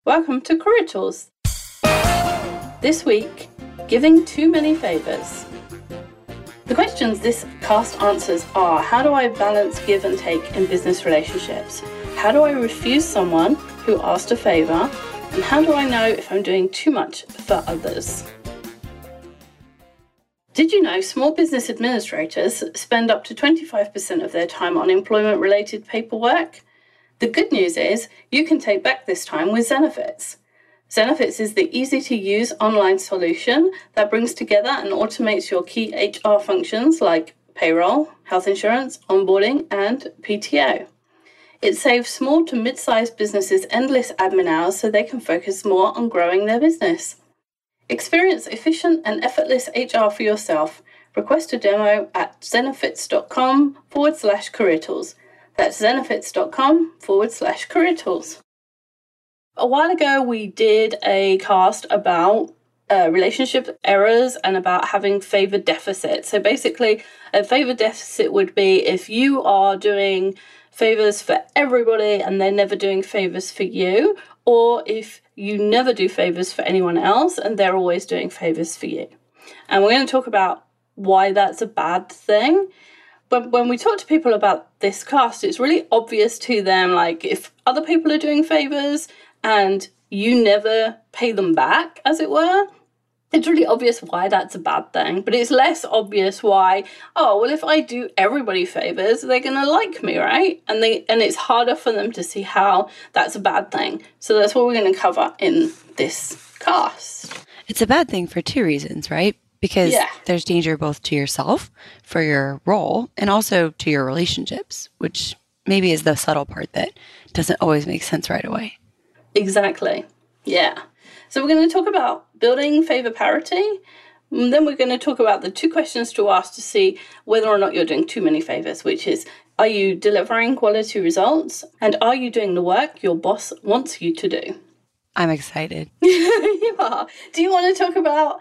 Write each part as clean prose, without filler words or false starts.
Welcome to Career Tools. This week, giving too many favours. The questions this cast answers are: how do I balance give and take in business relationships? How do I refuse someone who asked a favour? And how do I know if I'm doing too much for others? Did you know small business administrators spend up to 25% of their time on employment-related paperwork? The good news is you can take back this time with Zenefits. Zenefits is the easy-to-use online solution that brings together and automates your key HR functions like payroll, health insurance, onboarding, and PTO. It saves small to mid-sized businesses endless admin hours so they can focus more on growing their business. Experience efficient and effortless HR for yourself. Request a demo at zenefits.com/career tools. That's zenefits.com/career tools. A while ago, we did a cast about relationship errors and about having favor deficits. So basically, a favor deficit would be if you are doing favors for everybody and they're never doing favors for you, or if you never do favors for anyone else and they're always doing favors for you. And we're going to talk about why that's a bad thing. But when we talk to people about this cast, it's really obvious to them, like if other people are doing favors and you never pay them back, as it were, it's really obvious why that's a bad thing. But it's less obvious why, if I do everybody favors, they're going to like me, right? And it's harder for them to see how that's a bad thing. So that's what we're going to cover in this cast. It's a bad thing for two reasons, right? Because there's danger both to yourself for your role and also to your relationships, which maybe is the subtle part that doesn't always make sense right away. Exactly. Yeah. So we're going to talk about building favor parity. And then we're going to talk about the two questions to ask to see whether or not you're doing too many favors, which is, are you delivering quality results? And are you doing the work your boss wants you to do? I'm excited. You are. Do you want to talk about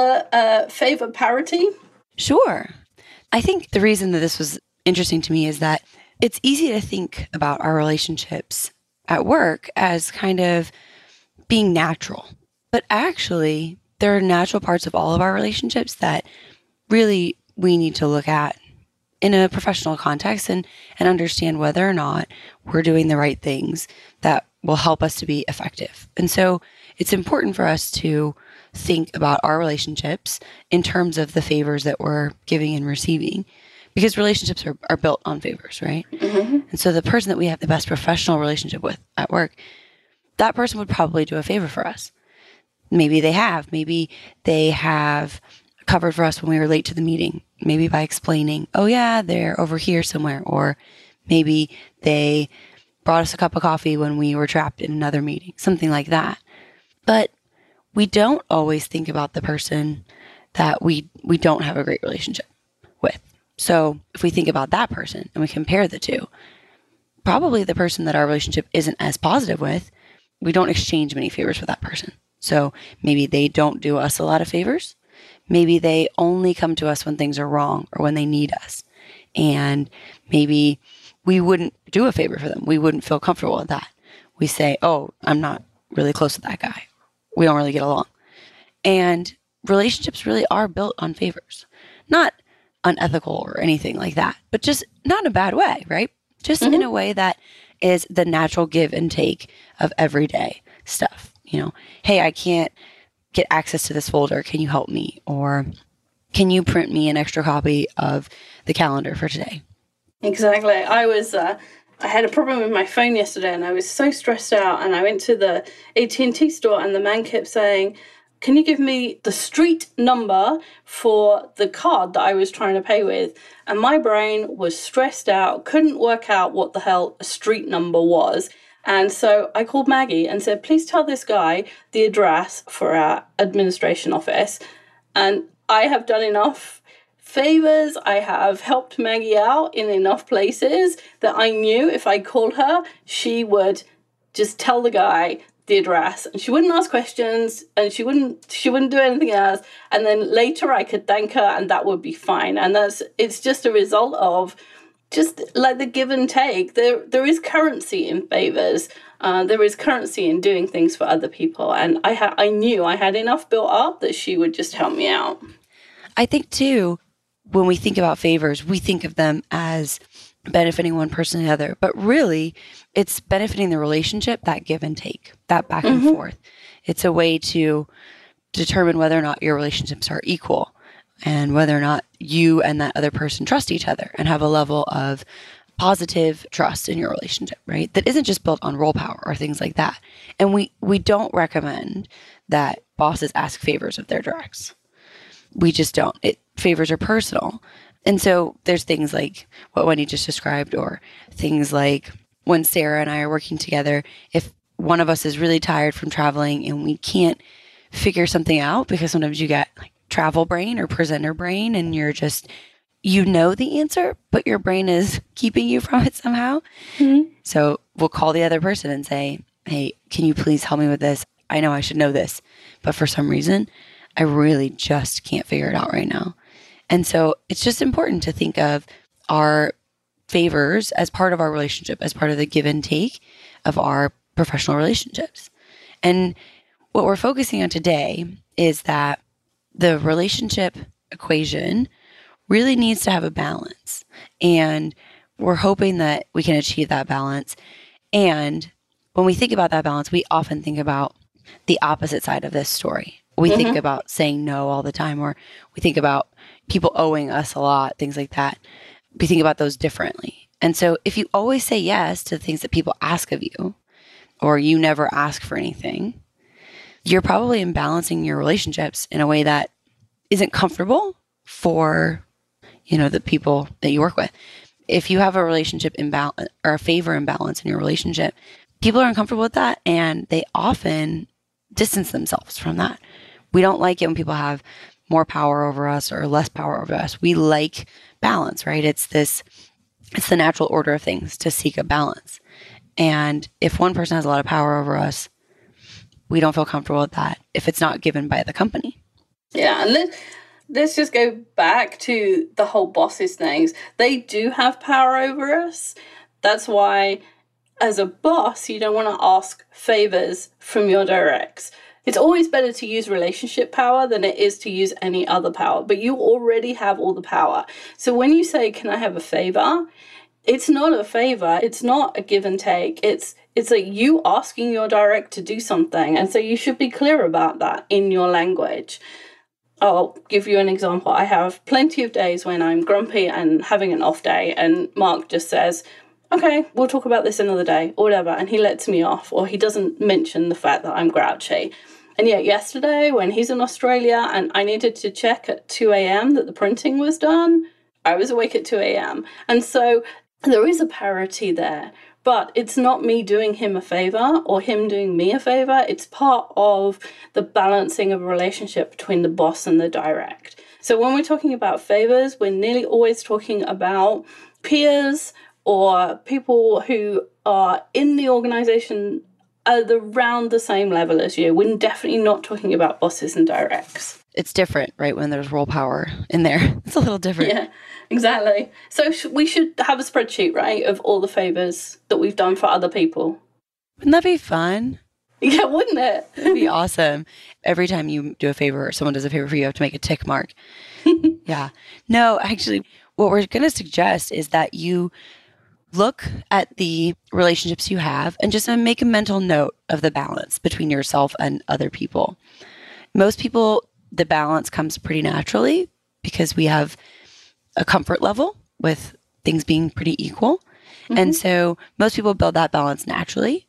the favor parity? Sure. I think the reason that this was interesting to me is that it's easy to think about our relationships at work as kind of being natural. But actually, there are natural parts of all of our relationships that really we need to look at in a professional context and understand whether or not we're doing the right things that will help us to be effective. And so it's important for us to think about our relationships in terms of the favors that we're giving and receiving, because relationships are built on favors, right? Mm-hmm. And so the person that we have the best professional relationship with at work, that person would probably do a favor for us. Maybe they have covered for us when we were late to the meeting, maybe by explaining, they're over here somewhere, or maybe they brought us a cup of coffee when we were trapped in another meeting, something like that. But we don't always think about the person that we don't have a great relationship with. So if we think about that person and we compare the two, probably the person that our relationship isn't as positive with, we don't exchange many favors with that person. So maybe they don't do us a lot of favors. Maybe they only come to us when things are wrong or when they need us. And maybe we wouldn't do a favor for them. We wouldn't feel comfortable with that. We say, I'm not really close with that guy. We don't really get along. And relationships really are built on favors. Not unethical or anything like that, but just not in a bad way, right? Just in a way that is the natural give and take of everyday stuff. Hey, I can't get access to this folder. Can you help me? Or can you print me an extra copy of the calendar for today? Exactly. I had a problem with my phone yesterday and I was so stressed out, and I went to the AT&T store and the man kept saying, can you give me the street number for the card that I was trying to pay with? And my brain was stressed out, couldn't work out what the hell a street number was. And so I called Maggie and said, please tell this guy the address for our administration office. And I have done enough favors. I have helped Maggie out in enough places that I knew if I called her, she would just tell the guy the address, and she wouldn't ask questions, and she wouldn't do anything else. And then later I could thank her, and that would be fine. And it's just a result of just like the give and take. There is currency in favors. There is currency in doing things for other people. And I knew I had enough built up that she would just help me out. I think too, when we think about favors, we think of them as benefiting one person or the other, but really it's benefiting the relationship, that give and take, that back and forth. It's a way to determine whether or not your relationships are equal and whether or not you and that other person trust each other and have a level of positive trust in your relationship, right? That isn't just built on role power or things like that. And we don't recommend that bosses ask favors of their directs. We just don't. Favors are personal. And so there's things like what Wendy just described, or things like when Sarah and I are working together, if one of us is really tired from traveling and we can't figure something out, because sometimes you get like travel brain or presenter brain and you're just, you know the answer, but your brain is keeping you from it somehow. So we'll call the other person and say, hey, can you please help me with this? I know I should know this, but for some reason, I really just can't figure it out right now. And so it's just important to think of our favors as part of our relationship, as part of the give and take of our professional relationships. And what we're focusing on today is that the relationship equation really needs to have a balance. And we're hoping that we can achieve that balance. And when we think about that balance, we often think about the opposite side of this story. We think about saying no all the time, or we think about people owing us a lot, things like that. We think about those differently. And so if you always say yes to things that people ask of you, or you never ask for anything, you're probably imbalancing your relationships in a way that isn't comfortable for, the people that you work with. If you have a relationship imbalance or a favor imbalance in your relationship, people are uncomfortable with that, and they often distance themselves from that. We don't like it when people have more power over us or less power over us. We like balance, right? It's the natural order of things to seek a balance. And if one person has a lot of power over us, we don't feel comfortable with that if it's not given by the company. Yeah, and let's just go back to the whole bosses things. They do have power over us. That's why, as a boss, you don't want to ask favors from your directs. It's always better to use relationship power than it is to use any other power, but you already have all the power. So when you say, can I have a favor? It's not a favor. It's not a give and take. It's like you asking your direct to do something. And so you should be clear about that in your language. I'll give you an example. I have plenty of days when I'm grumpy and having an off day, and Mark just says, okay, we'll talk about this another day or whatever. And he lets me off, or he doesn't mention the fact that I'm grouchy. And yet yesterday when he's in Australia and I needed to check at 2 a.m. that the printing was done, I was awake at 2 a.m. And so there is a parity there, but it's not me doing him a favor or him doing me a favor. It's part of the balancing of a relationship between the boss and the direct. So when we're talking about favors, we're nearly always talking about peers or people who are in the organization around the same level as you. We're definitely not talking about bosses and directs. It's different, right? When there's role power in there, it's a little different. Yeah, exactly. So we should have a spreadsheet, right, of all the favors that we've done for other people. Wouldn't that be fun? Yeah, wouldn't it? It'd be awesome. Every time you do a favor or someone does a favor for you, you have to make a tick mark. Yeah. No, actually, what we're going to suggest is that you look at the relationships you have and just make a mental note of the balance between yourself and other people. Most people, the balance comes pretty naturally because we have a comfort level with things being pretty equal. And so most people build that balance naturally.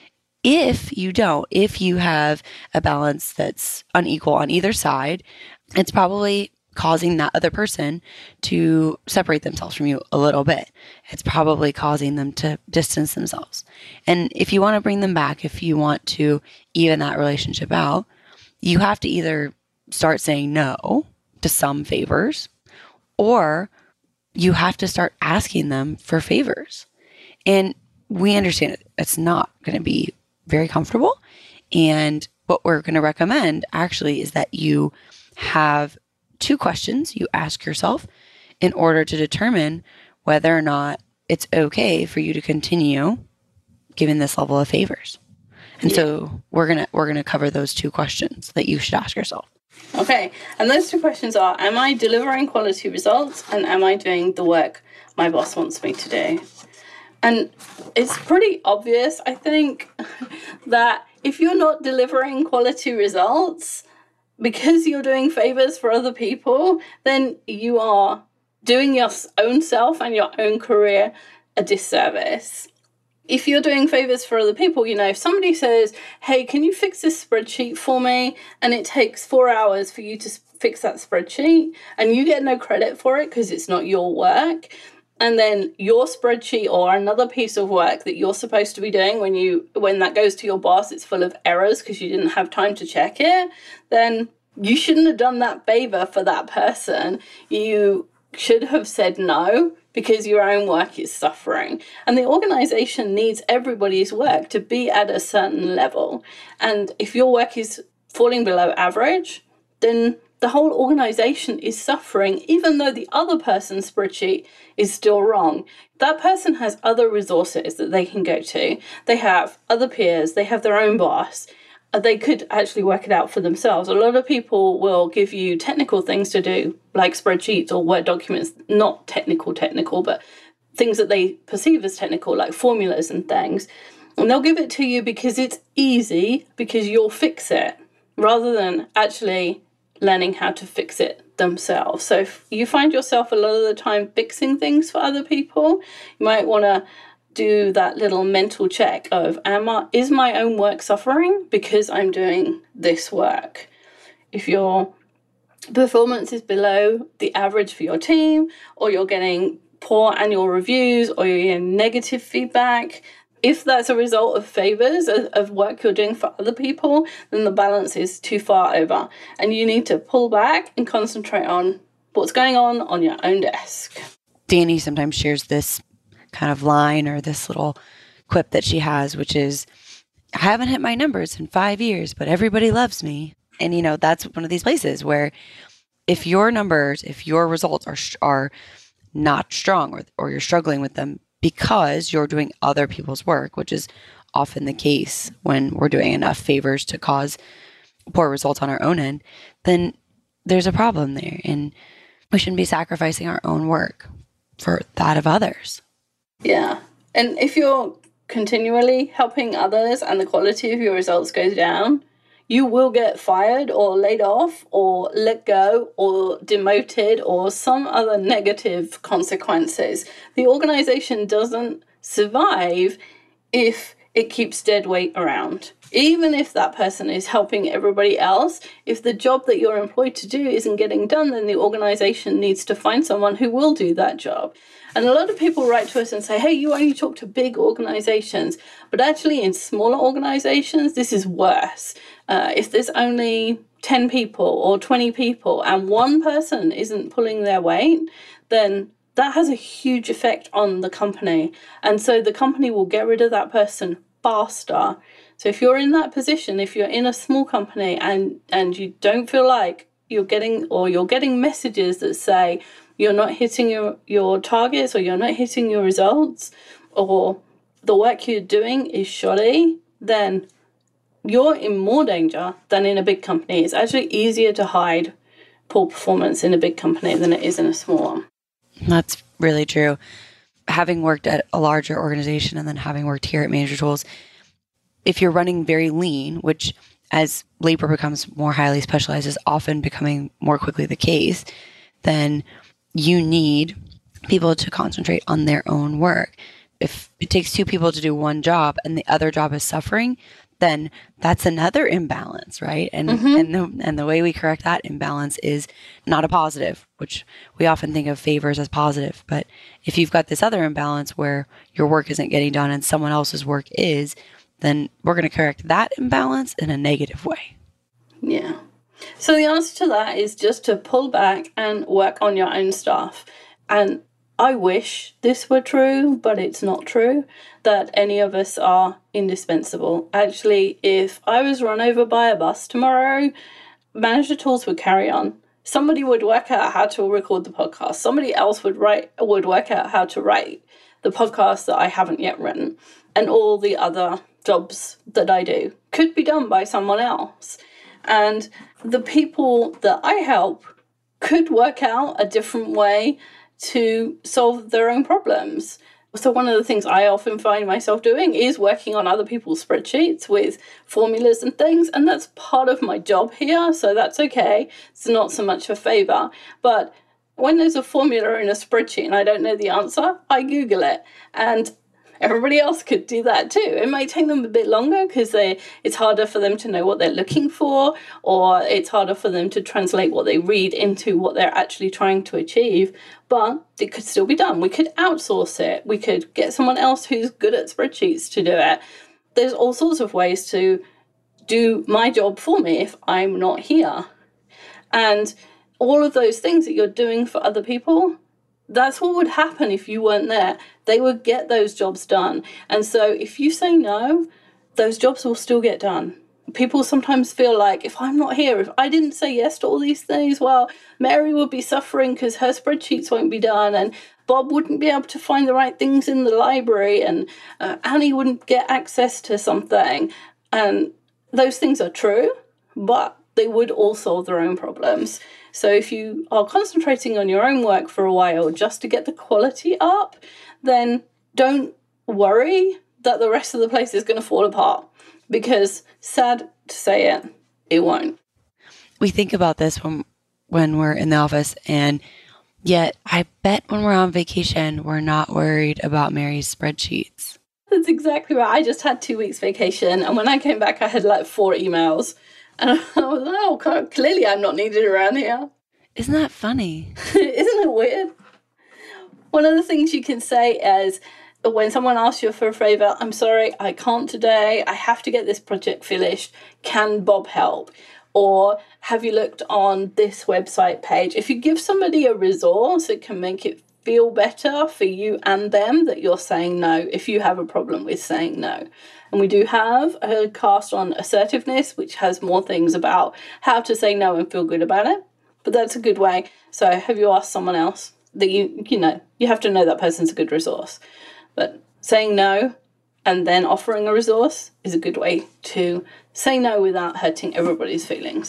If you don't, if you have a balance that's unequal on either side, it's probably causing that other person to separate themselves from you a little bit. It's probably causing them to distance themselves. And if you want to bring them back, if you want to even that relationship out, you have to either start saying no to some favors, or you have to start asking them for favors. And we understand it's not going to be very comfortable. And what we're going to recommend actually is that you have 2 questions you ask yourself in order to determine whether or not it's okay for you to continue given this level of favors? And so we're gonna cover those two questions that you should ask yourself. Okay, and those two questions are, am I delivering quality results, and am I doing the work my boss wants me to do? And it's pretty obvious, I think, that if you're not delivering quality results because you're doing favors for other people, then you are doing your own self and your own career a disservice. If you're doing favors for other people, if somebody says, hey, can you fix this spreadsheet for me? And it takes 4 hours for you to fix that spreadsheet, and you get no credit for it because it's not your work. And then your spreadsheet or another piece of work that you're supposed to be doing, when that goes to your boss, it's full of errors because you didn't have time to check it, then you shouldn't have done that favor for that person. You should have said no, because your own work is suffering. And the organization needs everybody's work to be at a certain level. And if your work is falling below average, then the whole organization is suffering, even though the other person's spreadsheet is still wrong. That person has other resources that they can go to. They have other peers, they have their own boss. They could actually work it out for themselves. A lot of people will give you technical things to do, like spreadsheets or Word documents, not technical, but things that they perceive as technical, like formulas and things. And they'll give it to you because it's easy, because you'll fix it, rather than actually learning how to fix it themselves. So if you find yourself a lot of the time fixing things for other people, you might want to do that little mental check of, is my own work suffering because I'm doing this work? If your performance is below the average for your team, or you're getting poor annual reviews, or you're getting negative feedback, if that's a result of favors of work you're doing for other people, then the balance is too far over. And you need to pull back and concentrate on what's going on your own desk. Danny sometimes shares this kind of line or this little quip that she has, which is, I haven't hit my numbers in 5 years, but everybody loves me. And, that's one of these places where if your numbers, if your results are not strong, or you're struggling with them because you're doing other people's work, which is often the case when we're doing enough favors to cause poor results on our own end, then there's a problem there. And we shouldn't be sacrificing our own work for that of others. Yeah. And if you're continually helping others and the quality of your results goes down, you will get fired or laid off or let go or demoted or some other negative consequences. The organization doesn't survive if it keeps dead weight around. Even if that person is helping everybody else, if the job that you're employed to do isn't getting done, then the organization needs to find someone who will do that job. And a lot of people write to us and say, hey, you only talk to big organizations. But actually in smaller organizations, this is worse. If there's only 10 people or 20 people and one person isn't pulling their weight, then that has a huge effect on the company. And so the company will get rid of that person faster. So if you're in that position, if you're in a small company and you don't feel like you're getting messages that say you're not hitting your targets, or you're not hitting your results, or the work you're doing is shoddy, then you're in more danger than in a big company. It's actually easier to hide poor performance in a big company than it is in a small one. That's really true. Having worked at a larger organization and then having worked here at Manager Tools, if you're running very lean, which as labor becomes more highly specialized is often becoming more quickly the case, then you need people to concentrate on their own work. If it takes two people to do one job and the other job is suffering, then that's another imbalance, right? And the way we correct that imbalance is not a positive, which we often think of favors as positive. But if you've got this other imbalance where your work isn't getting done and someone else's work is, then we're going to correct that imbalance in a negative way. Yeah. So the answer to that is just to pull back and work on your own stuff. And I wish this were true, but it's not true, that any of us are indispensable. Actually, if I was run over by a bus tomorrow, Manager Tools would carry on. Somebody would work out how to record the podcast. Somebody else would work out how to write the podcast that I haven't yet written. and all the other jobs that I do could be done by someone else. And the people that I help could work out a different way to solve their own problems. So one of the things I often find myself doing is working on other people's spreadsheets with formulas and things, and that's part of my job here, so that's okay. It's not so much a favor. But when there's a formula in a spreadsheet and I don't know the answer, I Google it. And everybody else could do that too. It might take them a bit longer because it's harder for them to know what they're looking for, or it's harder for them to translate what they read into what they're actually trying to achieve. But it could still be done. We could outsource it. We could get someone else who's good at spreadsheets to do it. There's all sorts of ways to do my job for me if I'm not here. And all of those things that you're doing for other people, that's what would happen if you weren't there. They would get those jobs done. And so if you say no, those jobs will still get done. People sometimes feel like, if I'm not here, if I didn't say yes to all these things, well, Mary would be suffering because her spreadsheets won't be done, and Bob wouldn't be able to find the right things in the library, and Annie wouldn't get access to something. And those things are true, but they would all solve their own problems. So if you are concentrating on your own work for a while just to get the quality up, then don't worry that the rest of the place is going to fall apart, because sad to say it, it won't. We think about this when we're in the office, and yet I bet when we're on vacation, we're not worried about Mary's spreadsheets. That's exactly right. I just had 2 weeks vacation, and when I came back, I had like 4 emails. And I was like, oh, clearly I'm not needed around here. Isn't that funny? Isn't it weird? One of the things you can say is, when someone asks you for a favour, I'm sorry, I can't today. I have to get this project finished. Can Bob help? Or have you looked on this website page? If you give somebody a resource, it can make it feel better for you and them that you're saying no if you have a problem with saying no. And we do have a cast on assertiveness, which has more things about how to say no and feel good about it. But that's a good way. So have you asked someone else that you have to know that person's a good resource. But saying no and then offering a resource is a good way to say no without hurting everybody's feelings.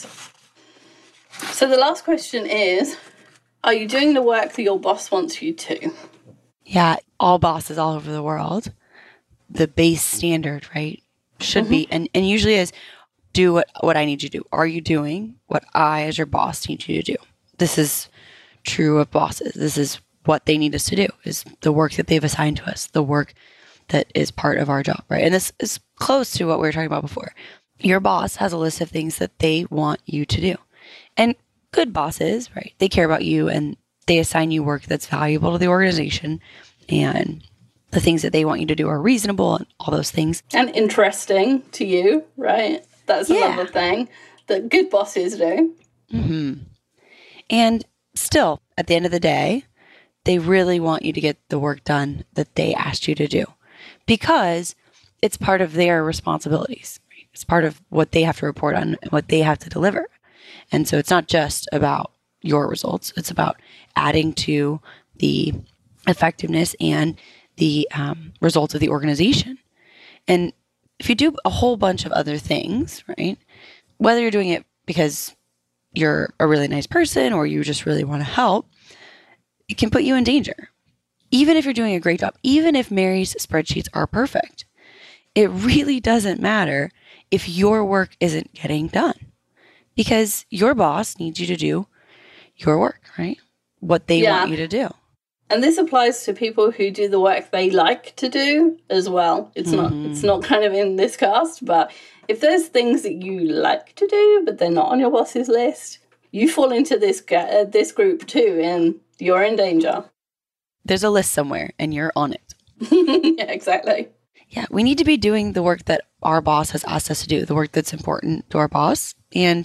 So the last question is, are you doing the work that your boss wants you to? Yeah, all bosses all over the world, the base standard, right, should be, and usually is, do what I need you to do. Are you doing what I, as your boss, need you to do? This is true of bosses. This is what they need us to do, is the work that they've assigned to us, the work that is part of our job, right? And this is close to what we were talking about before. Your boss has a list of things that they want you to do. And good bosses, right, they care about you and they assign you work that's valuable to the organization, and the things that they want you to do are reasonable and all those things. And interesting to you, right? That's another thing that good bosses do. Mm-hmm. And still, at the end of the day, they really want you to get the work done that they asked you to do, because it's part of their responsibilities. Right? It's part of what they have to report on and what they have to deliver. And so it's not just about your results. It's about adding to the effectiveness and the results of the organization. And if you do a whole bunch of other things, right, whether you're doing it because you're a really nice person or you just really want to help, it can put you in danger. Even if you're doing a great job, even if Mary's spreadsheets are perfect, it really doesn't matter if your work isn't getting done, because your boss needs you to do your work, right? What they want you to do. And this applies to people who do the work they like to do as well. It's not kind of in this cast, but if there's things that you like to do, but they're not on your boss's list, you fall into this group too, and you're in danger. There's a list somewhere, and you're on it. Yeah, exactly. Yeah, we need to be doing the work that our boss has asked us to do, the work that's important to our boss. And,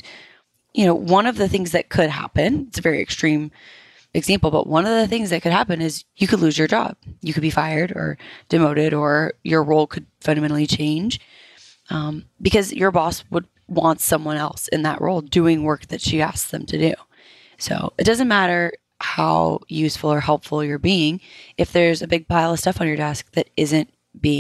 one of the things that could happen, it's a very extreme example, but one of the things that could happen is you could lose your job. You could be fired or demoted, or your role could fundamentally change because your boss would want someone else in that role doing work that she asks them to do. So it doesn't matter how useful or helpful you're being if there's a big pile of stuff on your desk that isn't being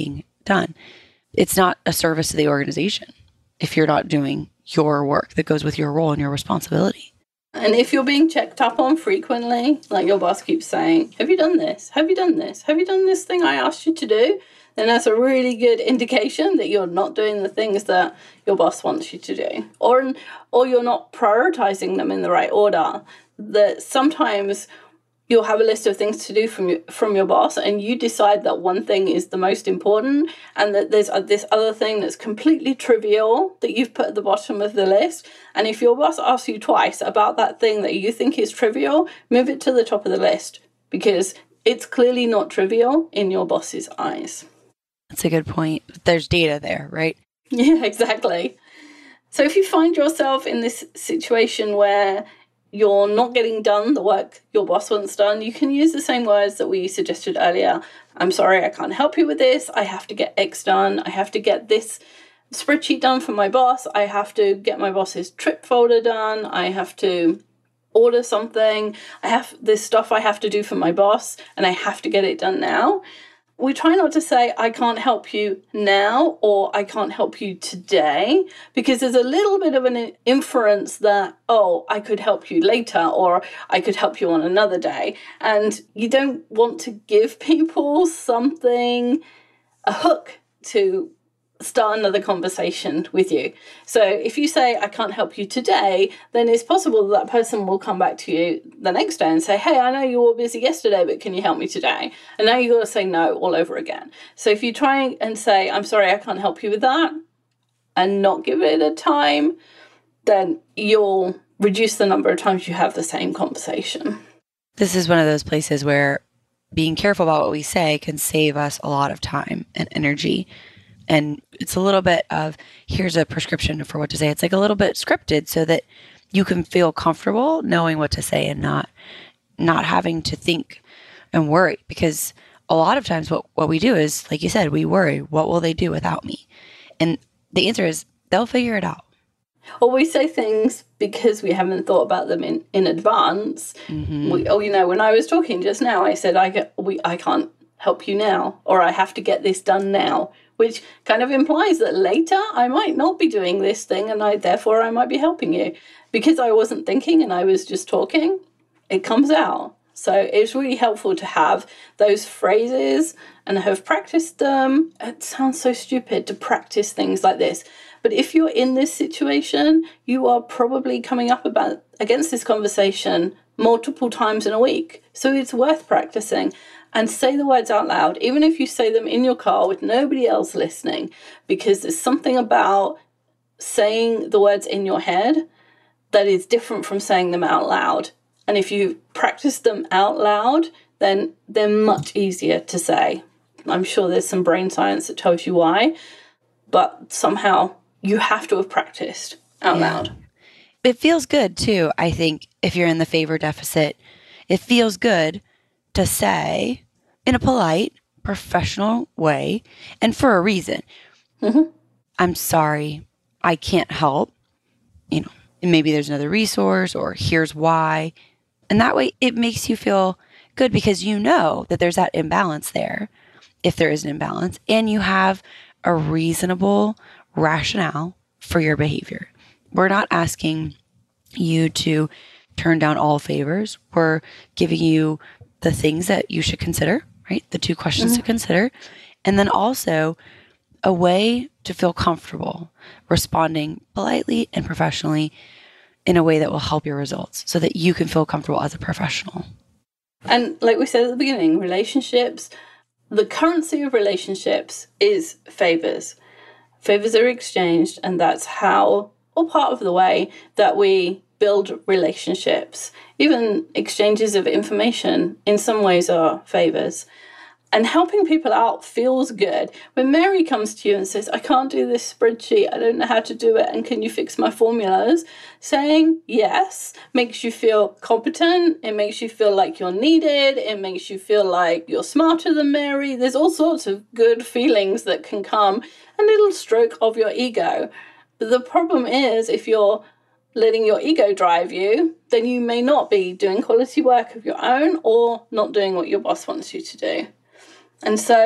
done. It's not a service to the organization if you're not doing your work that goes with your role and your responsibility. And if you're being checked up on frequently, like your boss keeps saying, have you done this? Have you done this? Have you done this thing I asked you to do? Then that's a really good indication that you're not doing the things that your boss wants you to do. Or you're not prioritizing them in the right order. That sometimes you'll have a list of things to do from your boss, and you decide that one thing is the most important, and that there's this other thing that's completely trivial that you've put at the bottom of the list. And if your boss asks you twice about that thing that you think is trivial, move it to the top of the list, because it's clearly not trivial in your boss's eyes. That's a good point. There's data there, right? Yeah, exactly. So if you find yourself in this situation where you're not getting done the work your boss wants done, you can use the same words that we suggested earlier. I'm sorry, I can't help you with this. I have to get X done. I have to get this spreadsheet done for my boss. I have to get my boss's trip folder done. I have to order something. I have this stuff I have to do for my boss, and I have to get it done now. We try not to say, I can't help you now, or I can't help you today, because there's a little bit of an inference that, oh, I could help you later, or I could help you on another day. And you don't want to give people something, a hook to start another conversation with you. So if you say, I can't help you today, then it's possible that person will come back to you the next day and say, hey, I know you were busy yesterday, but can you help me today? And now you've got to say no all over again. So if you try and say, I'm sorry, I can't help you with that, and not give it a time, then you'll reduce the number of times you have the same conversation. This is one of those places where being careful about what we say can save us a lot of time and energy. And it's a little bit of, here's a prescription for what to say. It's like a little bit scripted so that you can feel comfortable knowing what to say and not having to think and worry. Because a lot of times what we do is, like you said, we worry, what will they do without me? And the answer is, they'll figure it out. Or we say things because we haven't thought about them in advance. Mm-hmm. When I was talking just now, I said, I can't help you now, or I have to get this done now, which kind of implies that later I might not be doing this thing, and therefore I might be helping you. Because I wasn't thinking and I was just talking, it comes out. So it's really helpful to have those phrases and have practiced them. It sounds so stupid to practice things like this, but if you're in this situation, you are probably coming up against this conversation multiple times in a week. So it's worth practicing. And say the words out loud, even if you say them in your car with nobody else listening, because there's something about saying the words in your head that is different from saying them out loud. And if you practice them out loud, then they're much easier to say. I'm sure there's some brain science that tells you why, but somehow you have to have practiced out loud. It feels good too, I think, if you're in the favor deficit. It feels good to say in a polite, professional way, and for a reason. Mm-hmm. I'm sorry, I can't help. Maybe there's another resource, or here's why. And that way it makes you feel good, because you know that there's that imbalance there, if there is an imbalance, and you have a reasonable rationale for your behavior. We're not asking you to turn down all favors. We're giving you the things that you should consider, right? The 2 questions to consider. And then also a way to feel comfortable responding politely and professionally in a way that will help your results, so that you can feel comfortable as a professional. And like we said at the beginning, relationships, the currency of relationships is favors. Favors are exchanged, and that's how, or part of the way that we build relationships. Even exchanges of information in some ways are favors. And helping people out feels good. When Mary comes to you and says, I can't do this spreadsheet, I don't know how to do it, and can you fix my formulas? Saying yes makes you feel competent. It makes you feel like you're needed. It makes you feel like you're smarter than Mary. There's all sorts of good feelings that can come, a little stroke of your ego. But the problem is, if you're letting your ego drive you, then you may not be doing quality work of your own, or not doing what your boss wants you to do. And so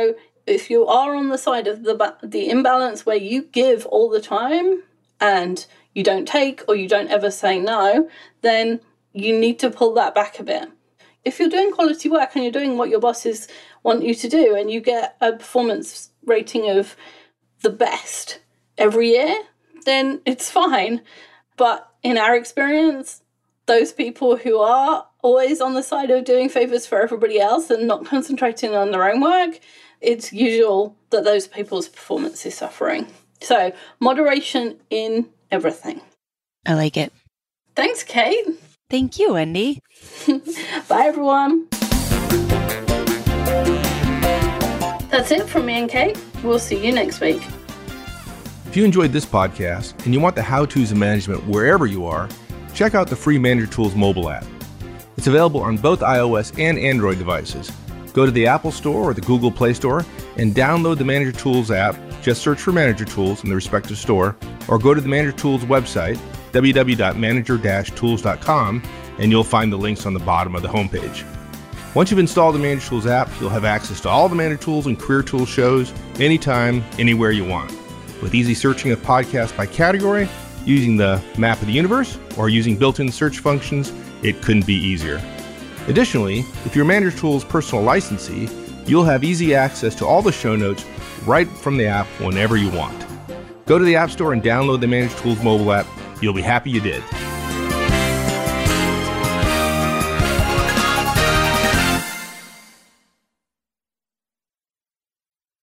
if you are on the side of the imbalance where you give all the time and you don't take or you don't ever say no, then you need to pull that back a bit. If you're doing quality work and you're doing what your bosses want you to do and you get a performance rating of the best every year, then it's fine. But in our experience, those people who are always on the side of doing favors for everybody else and not concentrating on their own work, it's usual that those people's performance is suffering. So moderation in everything. I like it. Thanks, Kate. Thank you, Wendy. Bye, everyone. That's it from me and Kate. We'll see you next week. If you enjoyed this podcast and you want the how-tos of management wherever you are, check out the free Manager Tools mobile app. It's available on both iOS and Android devices. Go to the Apple Store or the Google Play Store and download the Manager Tools app. Just search for Manager Tools in the respective store, or go to the Manager Tools website, www.manager-tools.com, and you'll find the links on the bottom of the homepage. Once you've installed the Manager Tools app, you'll have access to all the Manager Tools and Career Tools shows anytime, anywhere you want. With easy searching of podcasts by category, using the map of the universe, or using built-in search functions, it couldn't be easier. Additionally, if you're a Manager Tools personal licensee, you'll have easy access to all the show notes right from the app whenever you want. Go to the App Store and download the Manager Tools mobile app. You'll be happy you did.